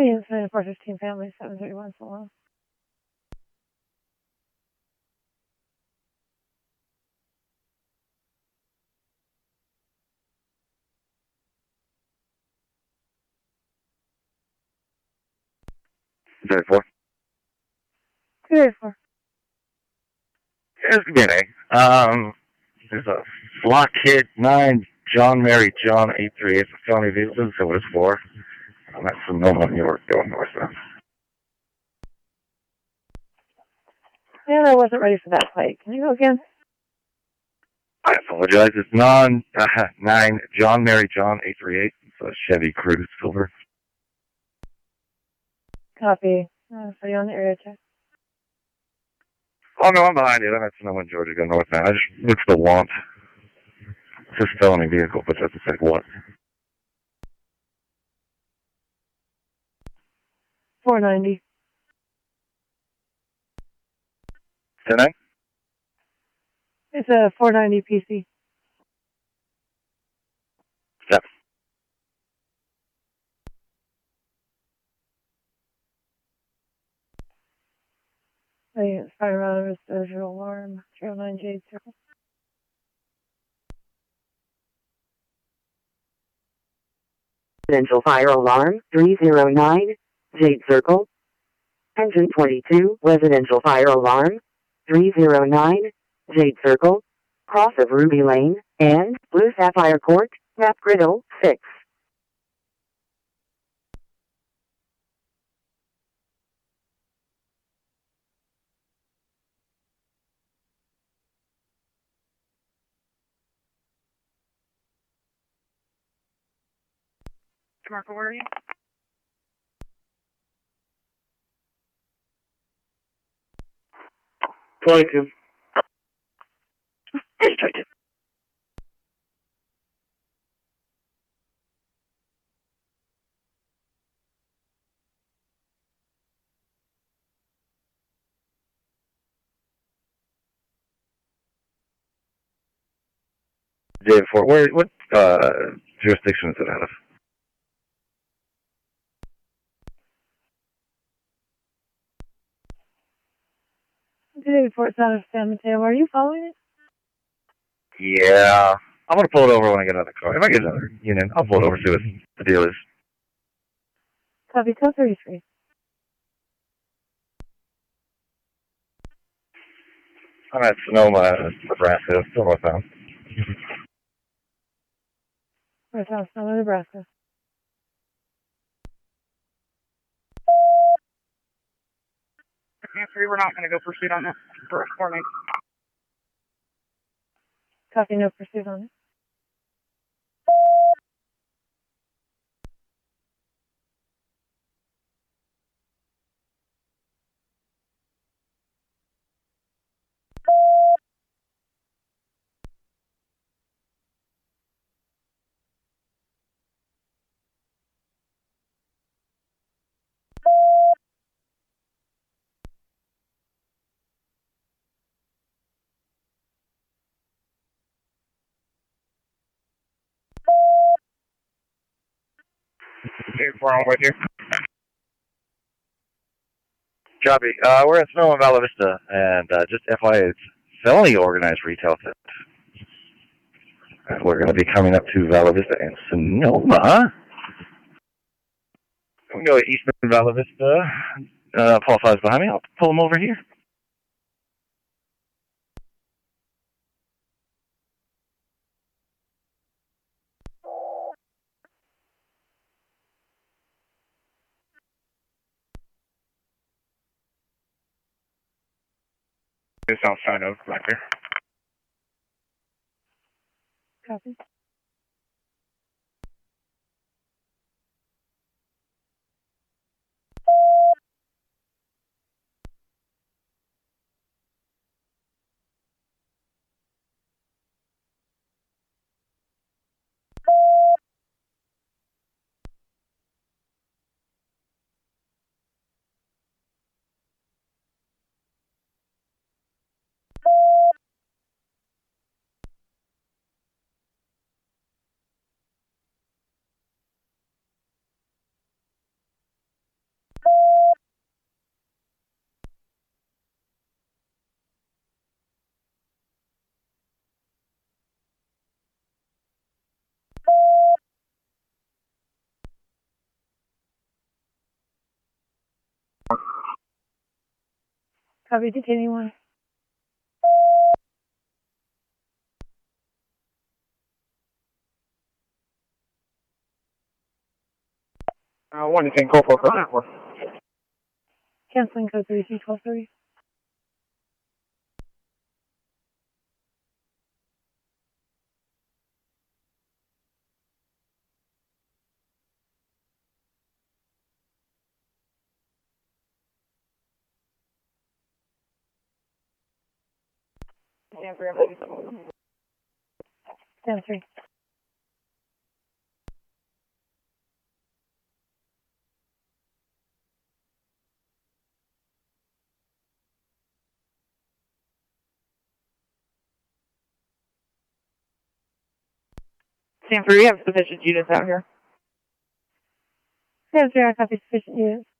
Union Submitted 415 Family 731 so long. Very four. 284. Here's the beginning. There's a Lockheed 9 John Mary John 838 for felony vehicles. So what is for? That's Sonoma, New York, going northbound. And I wasn't ready for that fight. Can you go again? I apologize. It's 9 John Mary John 838. It's a Chevy Cruze silver. Copy. So you're on the area check. Oh, no, I'm behind you. I'm at Sonoma, Georgia, going northbound. I just looked for the want. It's just felony vehicle, but that's like what? 490. 10-9? It's a 490 PC. Yep. It's fire around a visual alarm. 309 Jade Circle. Residential fire alarm, 309, Jade Circle. Engine 22, residential fire alarm, 309, Jade Circle. Cross of Ruby Lane, and Blue Sapphire Court, Map Griddle, 6. Marco, where are you? District. Day before. What jurisdiction is it out of? Today before it's out of San Mateo. Are you following it? Yeah. I'm going to pull it over when I get another car. If I get another unit, I'll pull it over, see what the deal is. Copy. Code 33. I'm at Sonoma, Nebraska, still northbound. Right out of Sonoma, Nebraska. We're not going to go pursuit on that for me. Copy. No pursuit on it. Day before I'm with you. Copy. We're at Sonoma, Bella Vista, and just FYI, it's felony organized retail theft. We're going to be coming up to Bella Vista and Sonoma. We go to Eastman Bella Vista. Paul Five's behind me. I'll pull him over here. This outside of back there. Copy. Copy, detaining 1. One to 10, call for network. Canceling code 321230. Stand 3, I'm ready to move. Stand 3. Stand 3, we have sufficient units out here. Stand 3, I copy sufficient units.